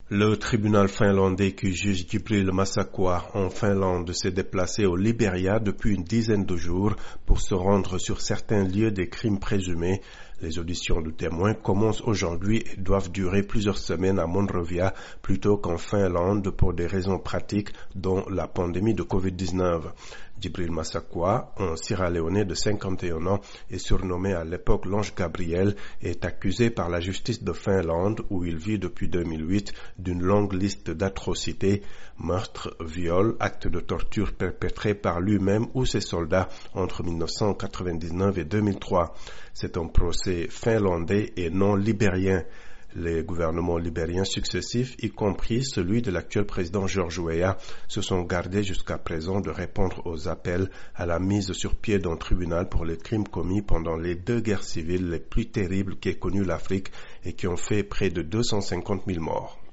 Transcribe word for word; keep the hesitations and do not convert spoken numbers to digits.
Le tribunal finlandais qui juge Djibril Massakwa en Finlande s'est déplacé au Libéria depuis une dizaine de jours pour se rendre sur certains lieux des crimes présumés. Les auditions de témoins commencent aujourd'hui et doivent durer plusieurs semaines à Monrovia plutôt qu'en Finlande pour des raisons pratiques dont la pandémie de covid dix-neuf. Djibril Massakwa, un Sierra-Léonais de cinquante et un ans et surnommé à l'époque l'Ange Gabriel, est accusé par la justice de Finlande où il vit depuis deux mille huit d'une longue liste d'atrocités, meurtres, viols, actes de torture perpétrés par lui-même ou ses soldats entre mille neuf cent quatre-vingt-dix-neuf et deux mille trois. C'est un procès finlandais et non libérien. Les gouvernements libériens successifs, y compris celui de l'actuel président George Weah, se sont gardés jusqu'à présent de répondre aux appels à la mise sur pied d'un tribunal pour les crimes commis pendant les deux guerres civiles les plus terribles qu'ait connues l'Afrique et qui ont fait près de deux cent cinquante mille morts.